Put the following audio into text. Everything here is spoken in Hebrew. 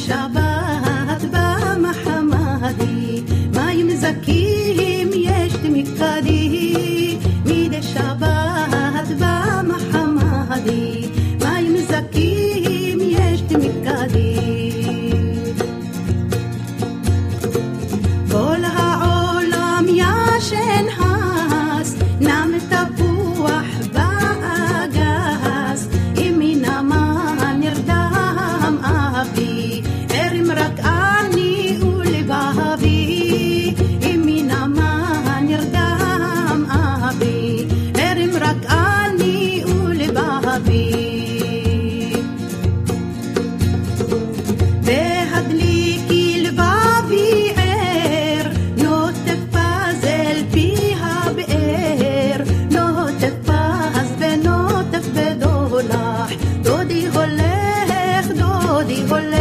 שבת במחמדי, מים זכים יש תמקדי, מדי שבת במחמדי, מים זכים יש תמקדי. כל העולם ישן הס, נם תפוח באגס, אם מן המן נרדם אבי, הרים רק אני ולבבי, אם מן המן נרדם אבי, הרים רק אני ולבבי. והדליקי לבבי ער, נוטף פז פי הבאר, נוטף פז ונוטף בדולח, דודי הולך, דודי הולך.